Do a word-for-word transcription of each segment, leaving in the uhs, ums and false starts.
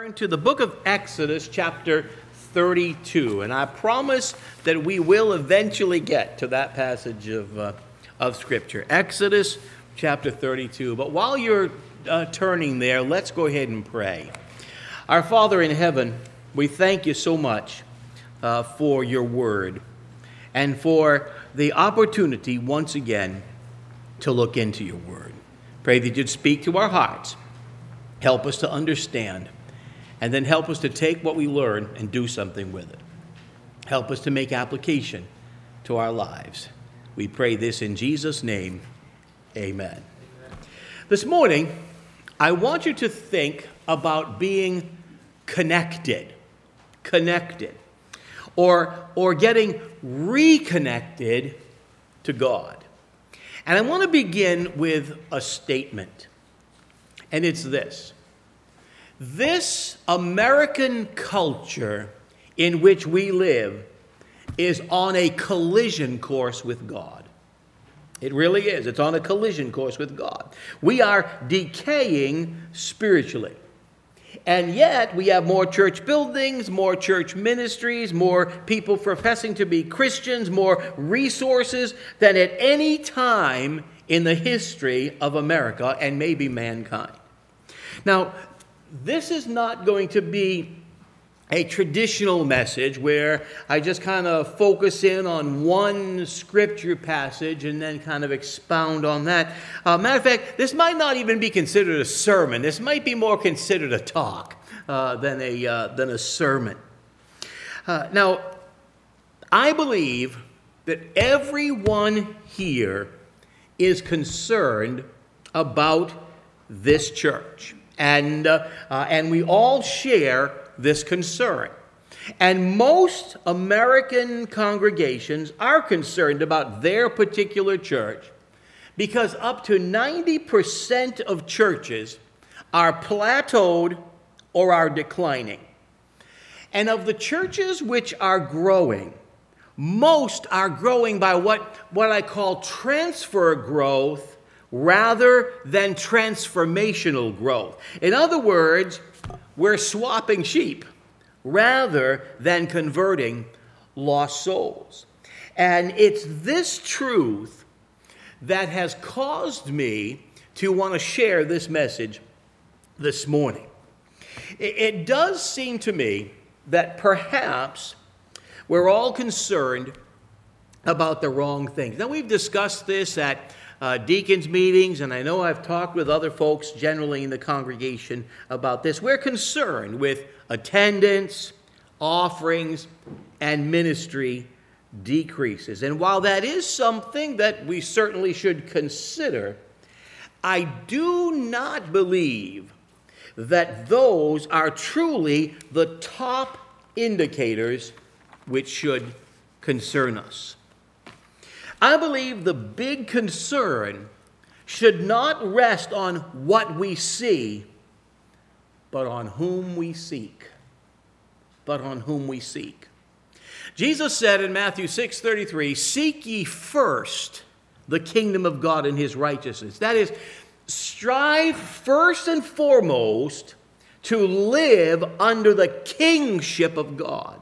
turn to the book of Exodus, chapter thirty-two. And I promise that we will eventually get to that passage of, uh, of Scripture. Exodus, chapter thirty-two. But while you're uh, turning there, let's go ahead and pray. Our Father in heaven, we thank you so much uh, for your word and for the opportunity once again to look into your word. Pray that you'd speak to our hearts. Help us to understand, and then help us to take what we learn and do something with it. Help us to make application to our lives. We pray this in Jesus' name. Amen. Amen. This morning, I want you to think about being connected, connected, or, or getting reconnected to God. And I want to begin with a statement. And it's this. This American culture in which we live is on a collision course with God. It really is. It's on a collision course with God. We are decaying spiritually. And yet we have more church buildings, more church ministries, more people professing to be Christians, more resources than at any time in the history of America and maybe mankind. Now, this is not going to be a traditional message where I just kind of focus in on one scripture passage and then kind of expound on that. Uh, matter of fact, this might not even be considered a sermon. This might be more considered a talk uh, than a uh, than a sermon. Uh, now, I believe that everyone here is concerned about this church. And, uh, uh, and we all share this concern. And most American congregations are concerned about their particular church because up to ninety percent of churches are plateaued or are declining. And of the churches which are growing, most are growing by what, what I call transfer growth rather than transformational growth. In other words, we're swapping sheep rather than converting lost souls. And it's this truth that has caused me to want to share this message this morning. It does seem to me that perhaps we're all concerned about the wrong things. Now, we've discussed this at Uh, deacons meetings, and I know I've talked with other folks generally in the congregation about this. We're concerned with attendance, offerings, and ministry decreases. And while that is something that we certainly should consider, I do not believe that those are truly the top indicators which should concern us. I believe the big concern should not rest on what we see, but on whom we seek. But on whom we seek. Jesus said in Matthew six thirty-three, "Seek ye first the kingdom of God and his righteousness." That is, strive first and foremost to live under the kingship of God.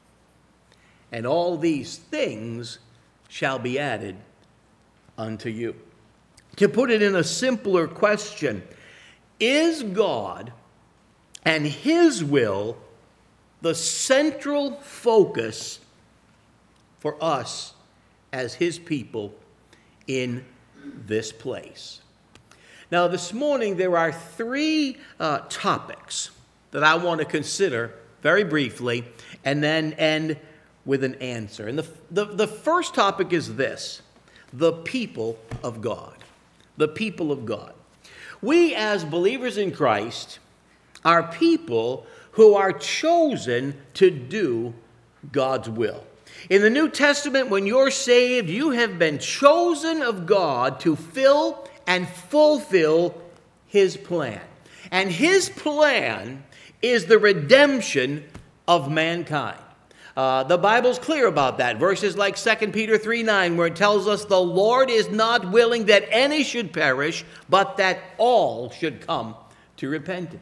And all these things shall be added unto you. To put it in a simpler question, is God and his will the central focus for us as his people in this place? Now, this morning there are three uh, topics that I want to consider very briefly and then end with an answer. And the, the, the first topic is this: the people of God. The people of God. We as believers in Christ are people who are chosen to do God's will. In the New Testament, when you're saved, you have been chosen of God to fill and fulfill his plan. And his plan is the redemption of mankind. Uh, the Bible's clear about that. Verses like Second Peter three nine, where it tells us the Lord is not willing that any should perish, but that all should come to repentance.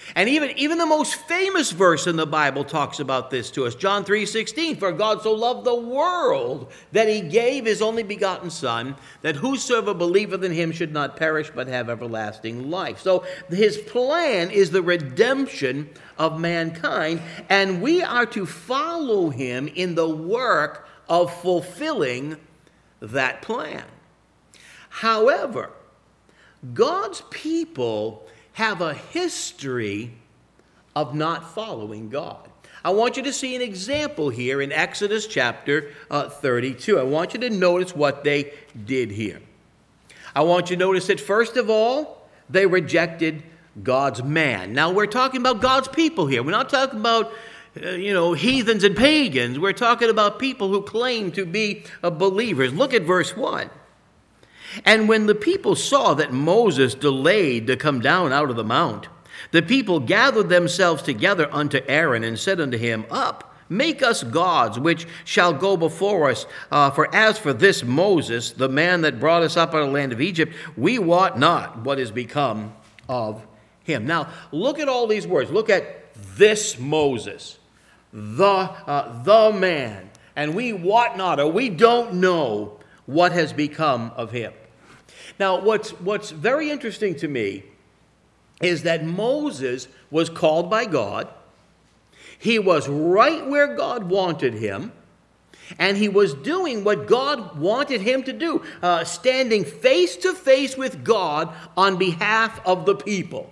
And even, even the most famous verse in the Bible talks about this to us. John three sixteen, for God so loved the world that he gave his only begotten Son, that whosoever believeth in him should not perish but have everlasting life. So his plan is the redemption of mankind, and we are to follow him in the work of fulfilling that plan. However, God's people have a history of not following God. I want you to see an example here in Exodus chapter uh, thirty-two. I want you to notice what they did here. I want you to notice that, first of all, they rejected God's man. Now, we're talking about God's people here. We're not talking about, uh, you know, heathens and pagans. We're talking about people who claim to be uh, believers. Look at verse one. And when the people saw that Moses delayed to come down out of the mount, the people gathered themselves together unto Aaron and said unto him, Up, make us gods, which shall go before us. Uh, for as for this Moses, the man that brought us up out of the land of Egypt, we wot not what is become of him. Now, look at all these words. Look at this Moses, the, uh, the man. And we wot not, or we don't know what has become of him. Now, what's, what's very interesting to me is that Moses was called by God. He was right where God wanted him, and he was doing what God wanted him to do, uh, standing face to face with God on behalf of the people.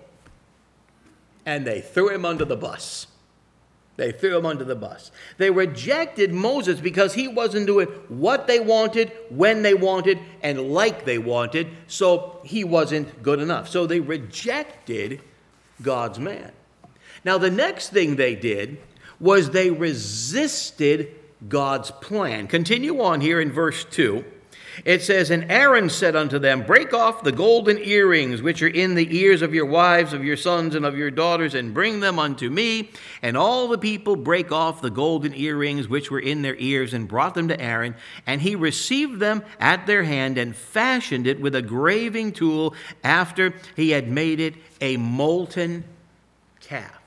And they threw him under the bus. They threw him under the bus. They rejected Moses because he wasn't doing what they wanted, when they wanted, and like they wanted, so he wasn't good enough. So they rejected God's man. Now, the next thing they did was they resisted God's plan. Continue on here in verse two. It says, And Aaron said unto them, Break off the golden earrings which are in the ears of your wives, of your sons, and of your daughters, and bring them unto me. And all the people brake off the golden earrings which were in their ears, and brought them to Aaron. And he received them at their hand, and fashioned it with a graving tool, after he had made it a molten calf.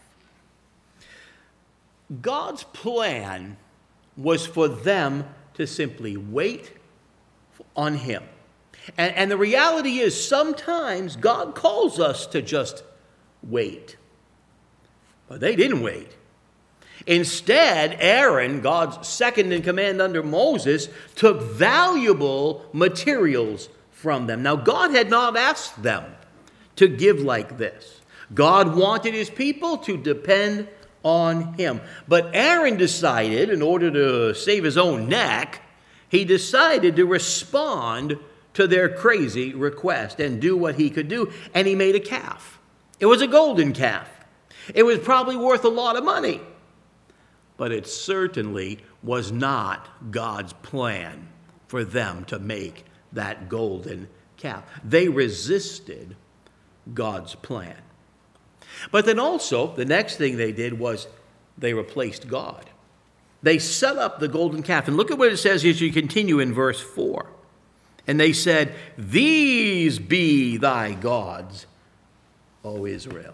God's plan was for them to simply wait on him. And, and the reality is, sometimes God calls us to just wait. But they didn't wait. Instead, Aaron, God's second in command under Moses, took valuable materials from them. Now, God had not asked them to give like this. God wanted his people to depend on him. But Aaron decided, in order to save his own neck, he decided to respond to their crazy request and do what he could do, and he made a calf. It was a golden calf. It was probably worth a lot of money, but it certainly was not God's plan for them to make that golden calf. They resisted God's plan. But then also, the next thing they did was they replaced God. They set up the golden calf. And look at what it says as you continue in verse four. And they said, These be thy gods, O Israel.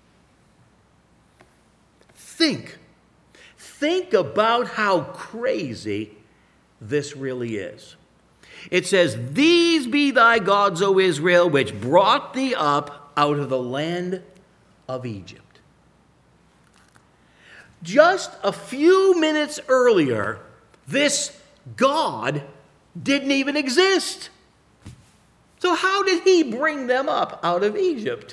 Think. Think about how crazy this really is. It says, These be thy gods, O Israel, which brought thee up out of the land of Egypt. Just a few minutes earlier, this God didn't even exist. So how did he bring them up out of Egypt?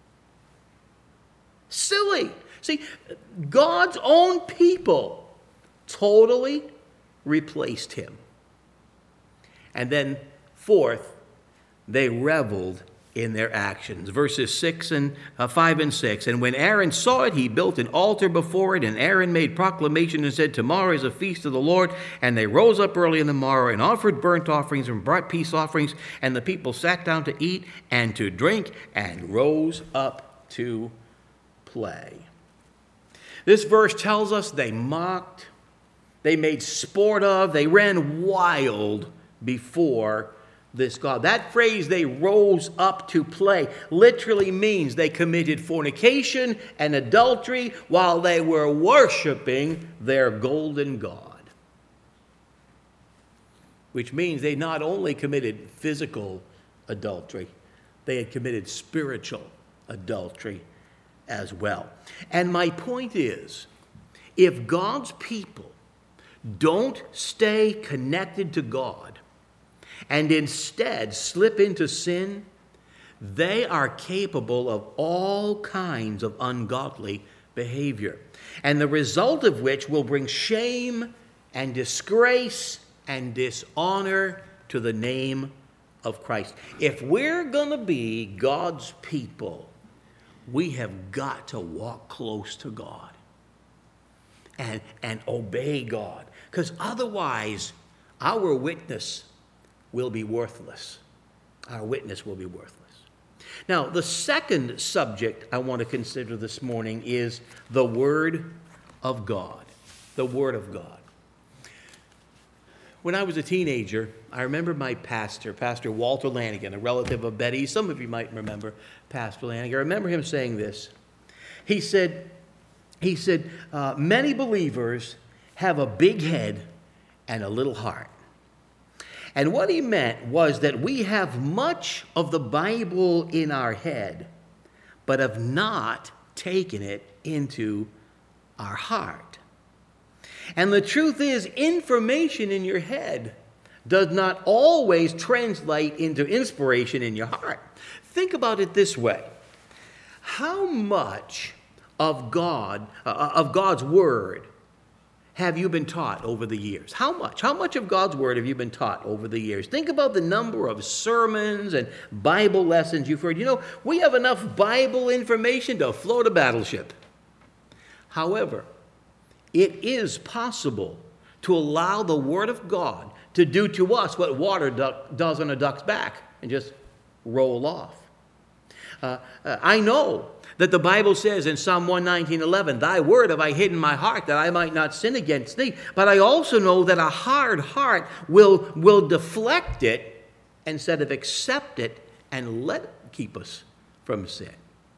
Silly. See, God's own people totally replaced him. And then, fourth, they reveled in their actions. Verses six and uh, five and six. And when Aaron saw it, he built an altar before it, and Aaron made proclamation and said, Tomorrow is a feast of the Lord. And they rose up early in the morrow and offered burnt offerings and brought peace offerings. And the people sat down to eat and to drink and rose up to play. This verse tells us they mocked, they made sport of, they ran wild before this God. That phrase, they rose up to play, literally means they committed fornication and adultery while they were worshiping their golden God. Which means they not only committed physical adultery, they had committed spiritual adultery as well. And my point is, if God's people don't stay connected to God and instead slip into sin, they are capable of all kinds of ungodly behavior, and the result of which will bring shame and disgrace and dishonor to the name of Christ. If we're going to be God's people, we have got to walk close to God and, and obey God, because otherwise our witness will be worthless. Our witness will be worthless. Now, the second subject I want to consider this morning is the Word of God. The Word of God. When I was a teenager, I remember my pastor, Pastor Walter Lanigan, a relative of Betty. Some of you might remember Pastor Lanigan. I remember him saying this. He said, he said, uh, many believers have a big head and a little heart. And what he meant was that we have much of the Bible in our head, but have not taken it into our heart. And the truth is, information in your head does not always translate into inspiration in your heart. Think about it this way. How much of God, uh, of God's Word have you been taught over the years? How much? How much of God's Word have you been taught over the years? Think about the number of sermons and Bible lessons you've heard. You know, we have enough Bible information to float a battleship. However, it is possible to allow the Word of God to do to us what water duck does on a duck's back and just roll off. Uh, uh, I know that the Bible says in Psalm one nineteen, eleven, thy word have I hid in my heart that I might not sin against thee. But I also know that a hard heart will, will deflect it instead of accept it and let it keep us from sin.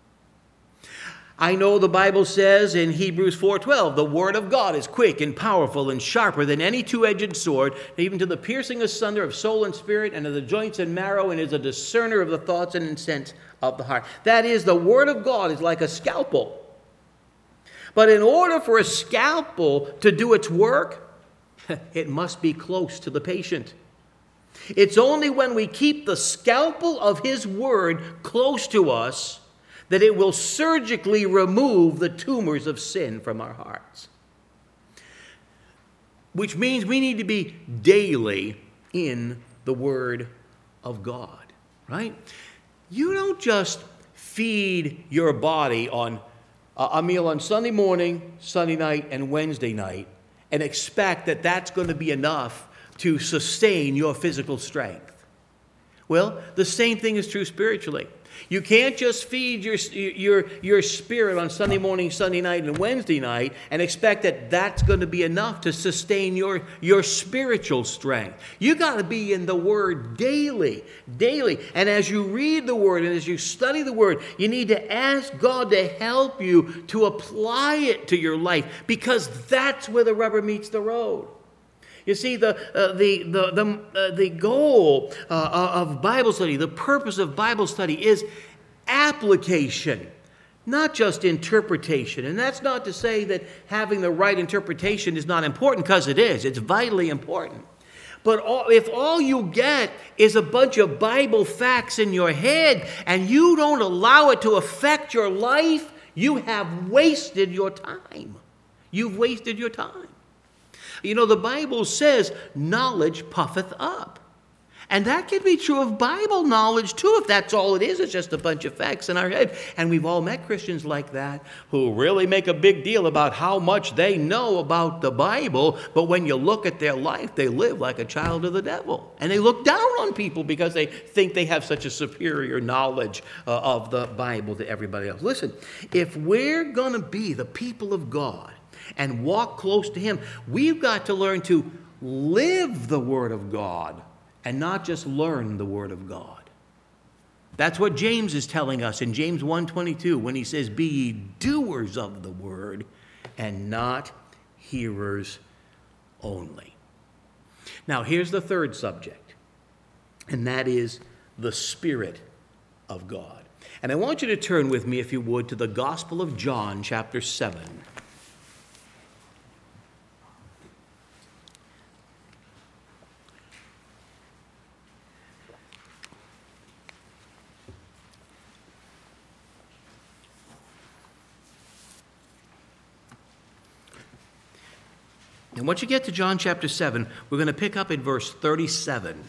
I know the Bible says in Hebrews four twelve, the word of God is quick and powerful and sharper than any two-edged sword, even to the piercing asunder of soul and spirit and of the joints and marrow, and is a discerner of the thoughts and intents of the heart. That is, the word of God is like a scalpel. But in order for a scalpel to do its work, it must be close to the patient. It's only when we keep the scalpel of his word close to us that it will surgically remove the tumors of sin from our hearts. Which means we need to be daily in the Word of God, right? You don't just feed your body on a meal on Sunday morning, Sunday night, and Wednesday night and expect that that's going to be enough to sustain your physical strength. Well, the same thing is true spiritually. You can't just feed your, your, your spirit on Sunday morning, Sunday night, and Wednesday night and expect that that's going to be enough to sustain your, your spiritual strength. You got to be in the Word daily, daily. And as you read the Word and as you study the Word, you need to ask God to help you to apply it to your life, because that's where the rubber meets the road. You see, the, uh, the, the, the, uh, the goal uh, of Bible study, the purpose of Bible study is application, not just interpretation. And that's not to say that having the right interpretation is not important, because it is. It's vitally important. But all, if all you get is a bunch of Bible facts in your head and you don't allow it to affect your life, you have wasted your time. You've wasted your time. You know, the Bible says knowledge puffeth up. And that can be true of Bible knowledge, too, if that's all it is. It's just a bunch of facts in our head. And we've all met Christians like that who really make a big deal about how much they know about the Bible. But when you look at their life, they live like a child of the devil. And they look down on people because they think they have such a superior knowledge uh, of the Bible to everybody else. Listen, if we're going to be the people of God and walk close to Him, we've got to learn to live the Word of God and not just learn the Word of God. That's what James is telling us in James one twenty-two when he says, "Be ye doers of the word and not hearers only." Now, here's the third subject, and that is the Spirit of God. And I want you to turn with me, if you would, to the Gospel of John, chapter seven. And once you get to John chapter seven, we're going to pick up in verse thirty-seven.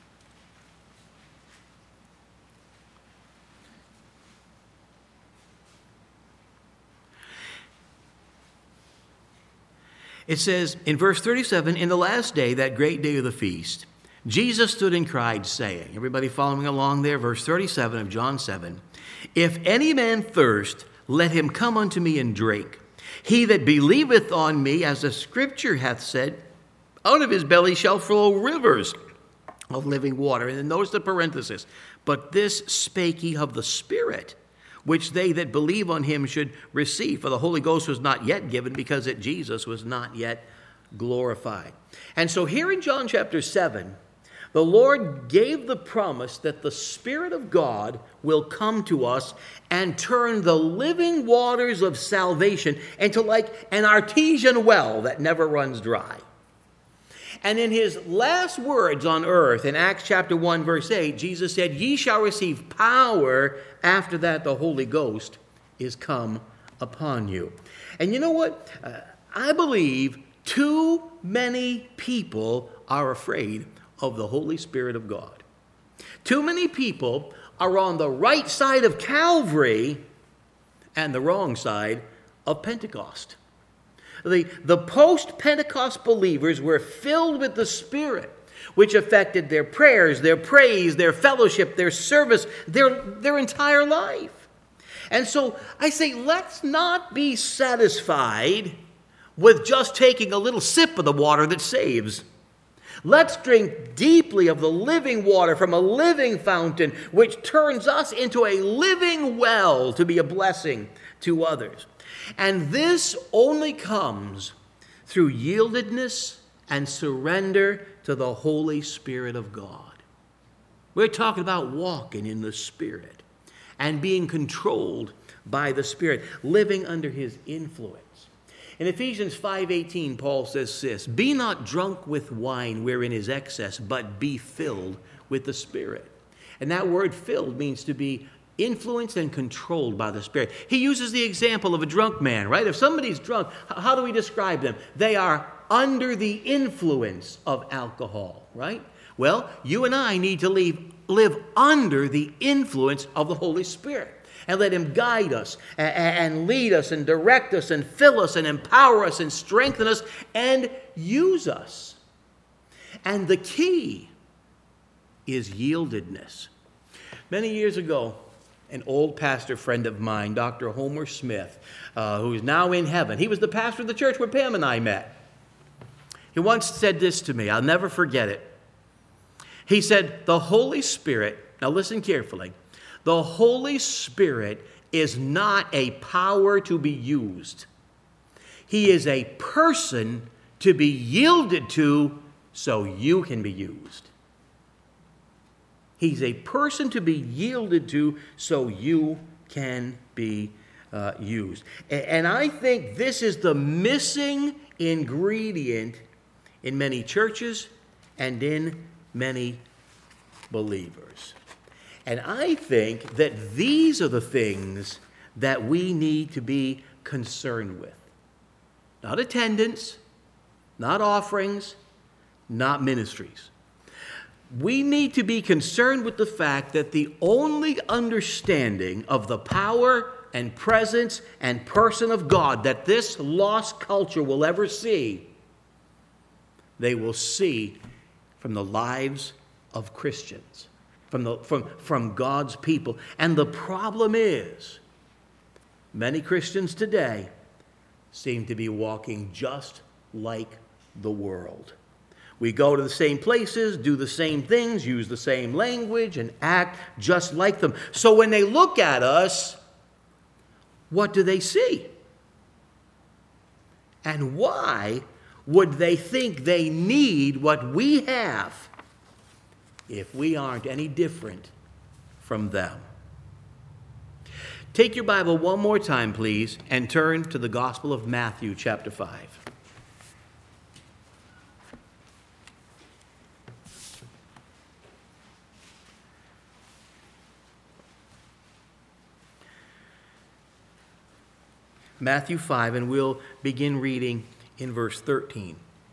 It says in verse thirty-seven, "In the last day, that great day of the feast, Jesus stood and cried, saying," everybody following along there, verse thirty-seven of John seven, "If any man thirst, let him come unto me and drink. He that believeth on me, as the scripture hath said, out of his belly shall flow rivers of living water." And then notice the parenthesis, "But this spake he of the Spirit, which they that believe on him should receive. For the Holy Ghost was not yet given, because that Jesus was not yet glorified." And so here in John chapter seven, the Lord gave the promise that the Spirit of God will come to us and turn the living waters of salvation into like an artesian well that never runs dry. And in his last words on earth, in Acts chapter one, verse eight, Jesus said, "Ye shall receive power after that the Holy Ghost is come upon you." And you know what? Uh, I believe too many people are afraid of the Holy Spirit of God. Too many people are on the right side of Calvary and the wrong side of Pentecost. The, the post-Pentecost believers were filled with the Spirit, which affected their prayers, their praise, their fellowship, their service, their, their entire life. And so I say, let's not be satisfied with just taking a little sip of the water that saves. Let's drink deeply of the living water from a living fountain, which turns us into a living well to be a blessing to others. And this only comes through yieldedness and surrender to the Holy Spirit of God. We're talking about walking in the Spirit and being controlled by the Spirit, living under His influence. In Ephesians five eighteen, Paul says this, "Be not drunk with wine wherein is excess, but be filled with the Spirit." And that word filled means to be influenced and controlled by the Spirit. He uses the example of a drunk man, right? If somebody's drunk, how do we describe them? They are under the influence of alcohol, right? Well, you and I need to leave, live under the influence of the Holy Spirit. And let Him guide us and, and lead us and direct us and fill us and empower us and strengthen us and use us. And the key is yieldedness. Many years ago, an old pastor friend of mine, Doctor Homer Smith, uh, who is now in heaven, he was the pastor of the church where Pam and I met. He once said this to me, I'll never forget it. He said, "The Holy Spirit," now listen carefully, "the Holy Spirit is not a power to be used. He is a person to be yielded to so you can be used." He's a person to be yielded to so you can be uh, used. And I think this is the missing ingredient in many churches and in many believers. And I think that these are the things that we need to be concerned with. Not attendance, not offerings, not ministries. We need to be concerned with the fact that the only understanding of the power and presence and person of God that this lost culture will ever see, they will see from the lives of Christians. From, the, from, from God's people. And the problem is, many Christians today seem to be walking just like the world. We go to the same places, do the same things, use the same language, and act just like them. So when they look at us, what do they see? And why would they think they need what we have if we aren't any different from them? Take your Bible one more time, please, and turn to the Gospel of Matthew, chapter five. Matthew five, and we'll begin reading in verse thirteen.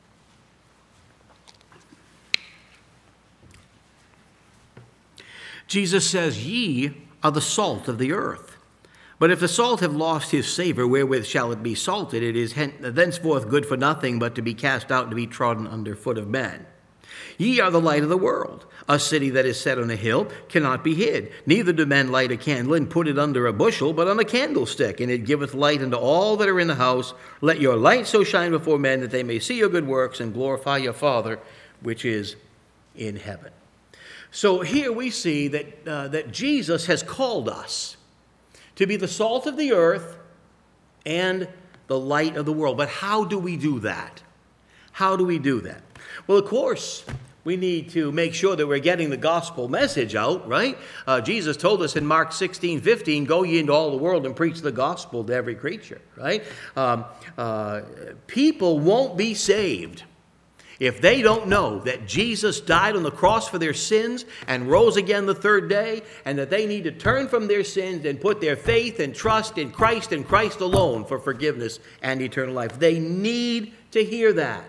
Jesus says, "Ye are the salt of the earth. But if the salt have lost his savor, wherewith shall it be salted? It is thenceforth good for nothing, but to be cast out and to be trodden under foot of men. Ye are the light of the world. A city that is set on a hill cannot be hid. Neither do men light a candle and put it under a bushel, but on a candlestick, and it giveth light unto all that are in the house. Let your light so shine before men that they may see your good works and glorify your Father which is in heaven." So here we see that, uh, that Jesus has called us to be the salt of the earth and the light of the world. But how do we do that? How do we do that? Well, of course, we need to make sure that we're getting the gospel message out, right? Uh, Jesus told us in Mark sixteen fifteen, "Go ye into all the world and preach the gospel to every creature," right? Um, uh, people won't be saved if they don't know that Jesus died on the cross for their sins and rose again the third day, and that they need to turn from their sins and put their faith and trust in Christ and Christ alone for forgiveness and eternal life. They need to hear that.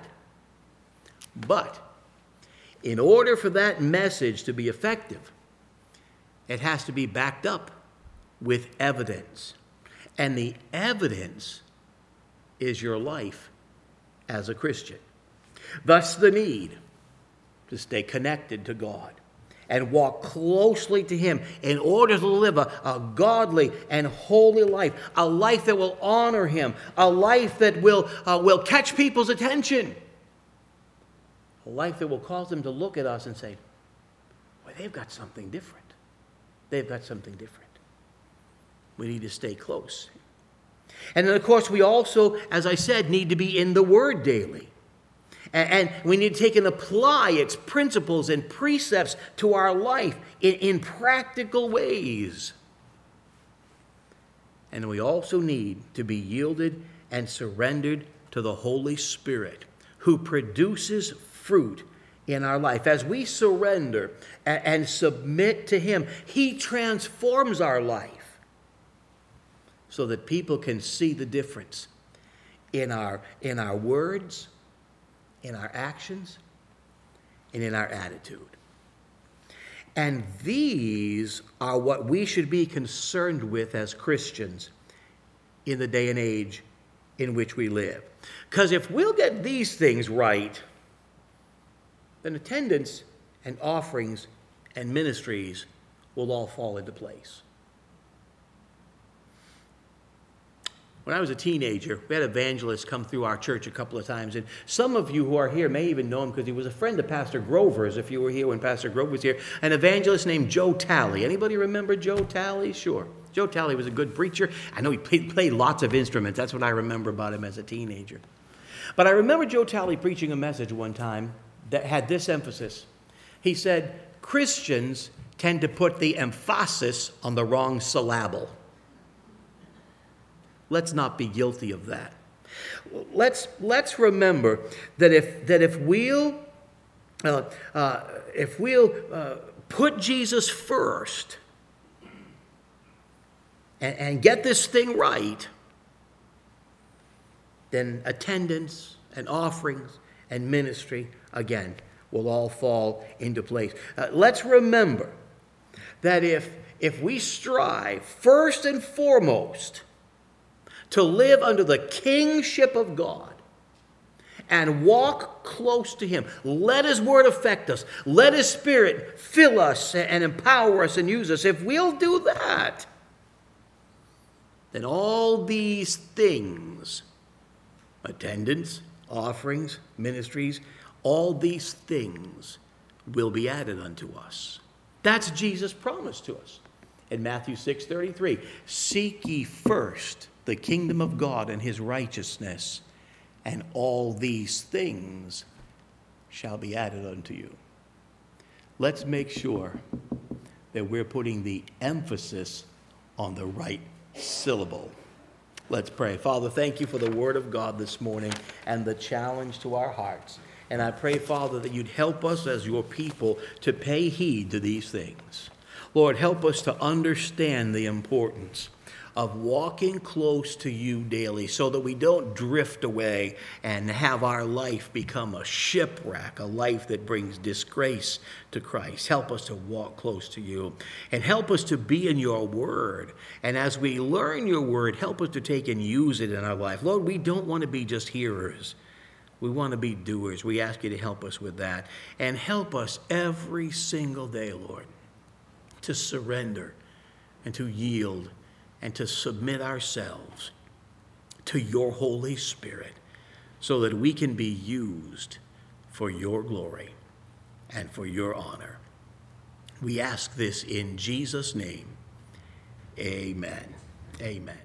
But in order for that message to be effective, it has to be backed up with evidence. And the evidence is your life as a Christian. Thus the need to stay connected to God and walk closely to Him in order to live a, a godly and holy life, a life that will honor Him, a life that will, uh, will catch people's attention, a life that will cause them to look at us and say, well, they've got something different. They've got something different. We need to stay close. And then, of course, we also, as I said, need to be in the Word daily. And we need to take and apply its principles and precepts to our life in, in practical ways. And we also need to be yielded and surrendered to the Holy Spirit, who produces fruit in our life. As we surrender and, and submit to Him, He transforms our life so that people can see the difference in our, in our words, in our actions, and in our attitude. And these are what we should be concerned with as Christians in the day and age in which we live. Because if we'll get these things right, then attendance and offerings and ministries will all fall into place. When I was a teenager, we had evangelists come through our church a couple of times. And some of you who are here may even know him because he was a friend of Pastor Grover's, if you were here when Pastor Grover was here. An evangelist named Joe Talley. Anybody remember Joe Talley? Sure. Joe Talley was a good preacher. I know he played, played lots of instruments. That's what I remember about him as a teenager. But I remember Joe Talley preaching a message one time that had this emphasis. He said, Christians tend to put the emphasis on the wrong syllable. Let's not be guilty of that. Let's let's remember that if that if we'll uh, uh, if we'll uh, put Jesus first and, and get this thing right, then attendance and offerings and ministry again will all fall into place. Uh, let's remember that if if we strive first and foremost to live under the kingship of God and walk close to Him. Let His Word affect us. Let His Spirit fill us and empower us and use us. If we'll do that, then all these things, attendance, offerings, ministries, all these things will be added unto us. That's Jesus' promise to us. In Matthew six thirty-three, seek ye first the kingdom of God and his righteousness, and all these things shall be added unto you. Let's make sure that we're putting the emphasis on the right syllable. Let's pray. Father, thank you for the word of God this morning and the challenge to our hearts. And I pray, Father, that you'd help us as your people to pay heed to these things. Lord, help us to understand the importance of walking close to you daily so that we don't drift away and have our life become a shipwreck, a life that brings disgrace to Christ. Help us to walk close to you and help us to be in your word. And as we learn your word, help us to take and use it in our life. Lord, we don't want to be just hearers. We want to be doers. We ask you to help us with that. And help us every single day, Lord, to surrender and to yield and to submit ourselves to your Holy Spirit so that we can be used for your glory and for your honor. We ask this in Jesus' name. Amen. Amen.